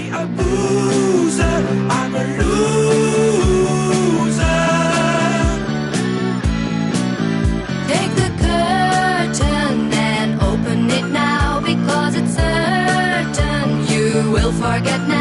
a boozer, I'm a loser. Take the curtain and open it now, because it's certain you will forget now.